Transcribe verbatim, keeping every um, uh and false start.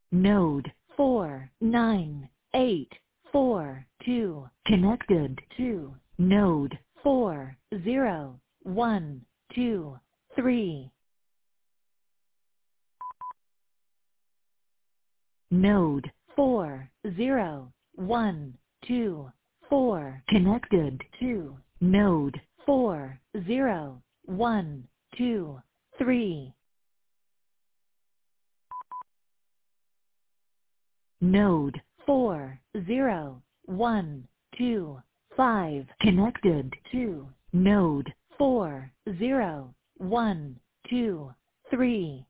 Node four nine eight four two connected to node four zero one two three. Node four zero one two four connected to node four zero one two three. Node four zero one two five connected to node four zero one two three.